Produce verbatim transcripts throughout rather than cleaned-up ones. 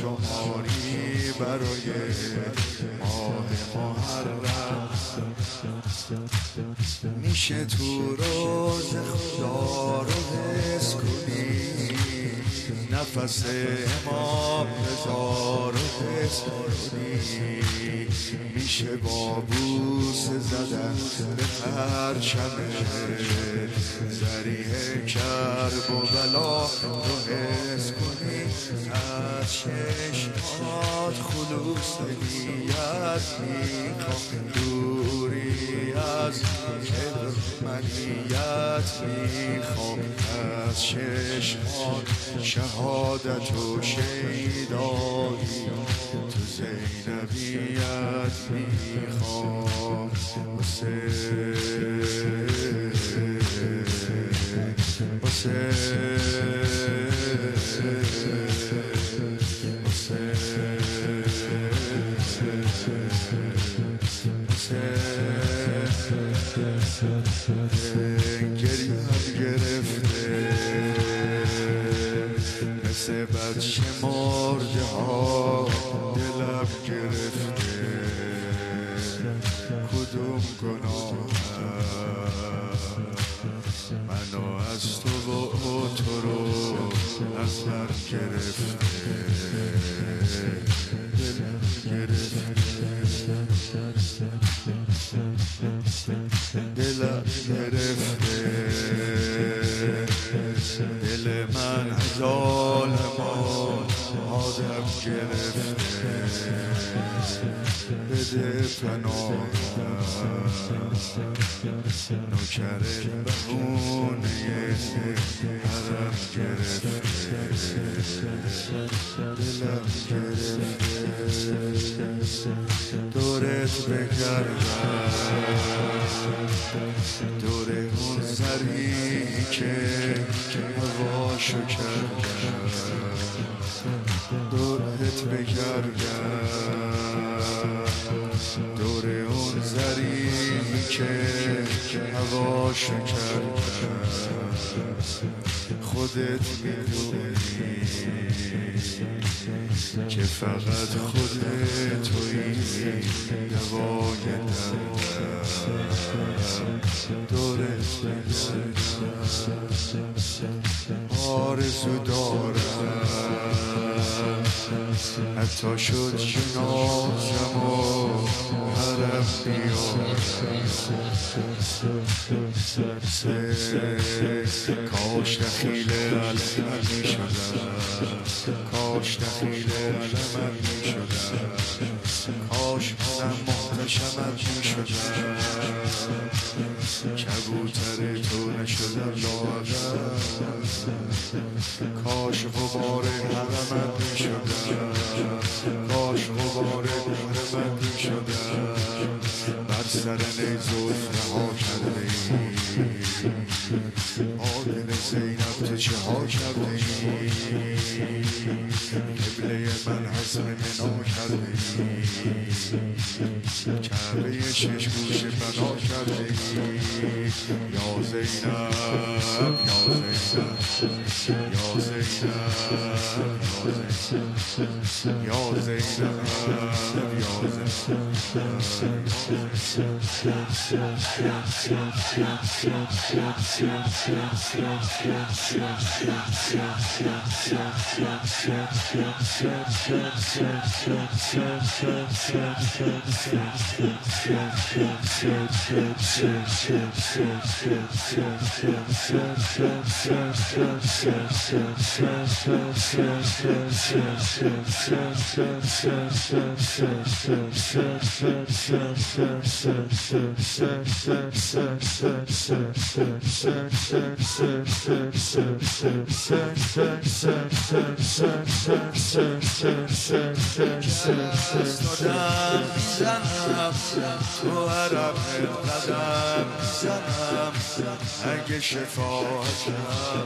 شماری برای ماه محرم میشه تو روز خدا رو حس کنی نفس امام رضا رو حس کنی میشه با بوسه زدن به پرچم ذریح کرب و بلا رو حس کنی از چشمات خلوص نیت میخوام دوری از کبر منیت میخوام از چشمات شهادت و شیدایی تو زینبیت میخوام حسین گریم گرفته مثل بچه مرده ها دلم گرفته کدوم گناهم منو از تو و تو رو از من گرفته دلم گرفته دلم گرفته دل من از عالمان آدم گرفته بده پناهم نوکر بهونه حرم گرفته دلم گرفته دورت بگردم دور اون سری که هواشو کردم دورت بگردم دور اون زری که هواشو کردم خودت میدونی که فقط خودت تویی دوای دردم دورت بگردم آرزو دارم حتی شد جنازم و حرم بیارم کاش دخیل علمم می شدم کاش دخیل علمم می شدم کاش منم محتشمم می شدم کبوتر تو نشدم لاغر کاش غبار حرمت می شدم کاش غبار حرمت می شدم بر سر نیزوز رها کرده ای آدل زینب تو چه ها کرده ای قبله من حزم منا کرده ای کعبه شش گوش بنا کرده ای یا زینب یا زینب یا زینب یا زینب یا دادم میزنم تو حرم قدم میزنم اگه شفاعتم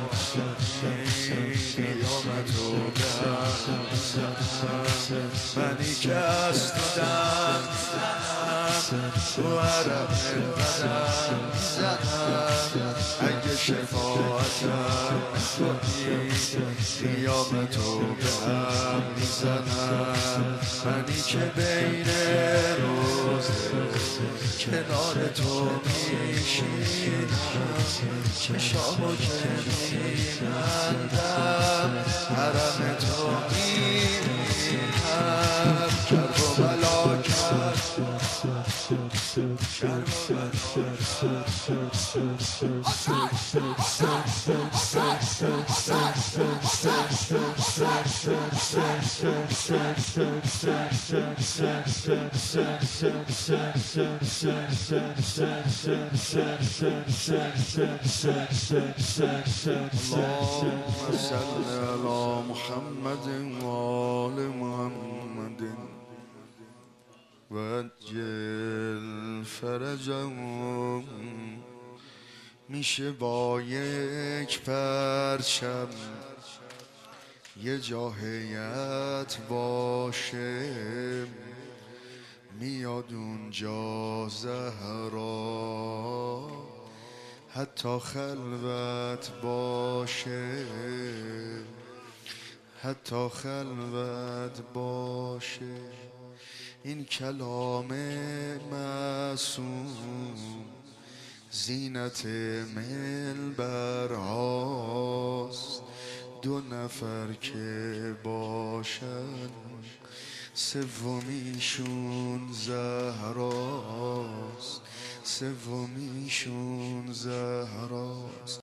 قیامتو برم منی که از دادم میزنم تو حرم قدم میزنم اگه شفاعتم تویی قیام تو به هم میزنم منی که بین روزه کنار تو میشینم چشامو که میبندم حرم تو میبینم کرب و بلا کرد کرب و اللهم صل على محمد وآل محمد وعجل فرجهم میشه با یک پرچم یه جا هیئت باشه میاد اونجا زهرا حتی خلوت باشه حتی خلوت باشه این کلام معصوم زینت منبرهاست دو نفر که باشن سومیشون زهراست سومیشون زهراست